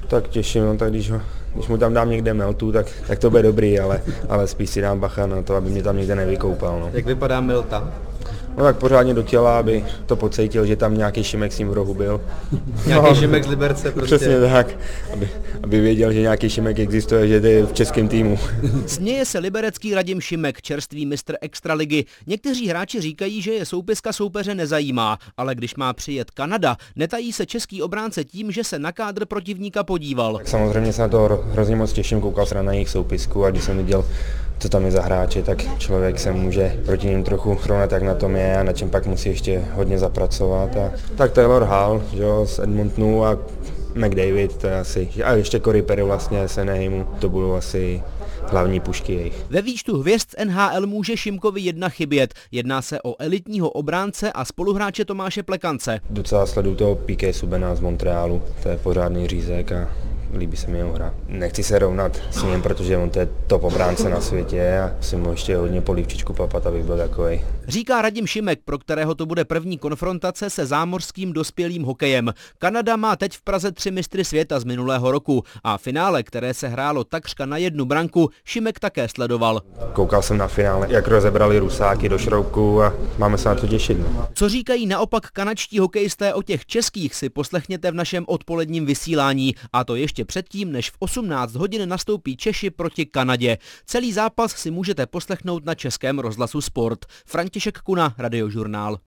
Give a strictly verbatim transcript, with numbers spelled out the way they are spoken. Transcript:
Tak těším, no, tak když, ho, když mu tam dám někde meltu, tak, tak to bude dobrý, ale, ale spíš si dám bacha na to, aby mě tam někde nevykoupal. No. Jak vypadá melta? No tak pořádně do těla, aby to pocítil, že tam nějaký Šimek s ním v rohu byl. Nějaký no, Šimek z Liberce prostě. Přesně tak, aby, aby věděl, že nějaký Šimek existuje, že to je v českém týmu. Směje se liberecký Radim Šimek, čerstvý mistr extraligy. Někteří hráči říkají, že je soupiska soupeře nezajímá, ale když má přijet Kanada, netají se český obránce tím, že se na kádr protivníka podíval. Tak samozřejmě se na to hrozně moc těším, koukal jsem na jejich soupisku a když jsem viděl, co tam je za hráče, tak člověk se může proti ním trochu srovnat, jak na tom je a na čem pak musí ještě hodně zapracovat. A tak Taylor Hall, jo, z Edmontonu a McDavid, to je asi, a ještě Corey Perry vlastně z Anaheimu, to budou asi hlavní pušky jejich. Ve výčtu hvězd N H L může Šimkovi jedna chybět. Jedná se o elitního obránce a spoluhráče Tomáše Plekance. Docela sleduju toho P K Subana z Montrealu, to je pořádný řízek a líbí se mi jeho hra. Nechci se rovnat s ním, protože on to je top obránce na světě a musím mu ještě hodně polívčičku papat, abych byl takovej. Říká Radim Šimek, pro kterého to bude první konfrontace se zámořským dospělým hokejem. Kanada má teď v Praze tři mistry světa z minulého roku a finále, které se hrálo takřka na jednu branku, Šimek také sledoval. Koukal jsem na finále, jak rozebrali Rusáky do šroubku a máme se na to těšit. Co říkají naopak kanadští hokejisté o těch českých, si poslechněte v našem odpoledním vysílání, a to ještě předtím, než v osmnáct hodin nastoupí Češi proti Kanadě. Celý zápas si můžete poslechnout na Českém rozhlasu Sport. František Kuna, Radiožurnál.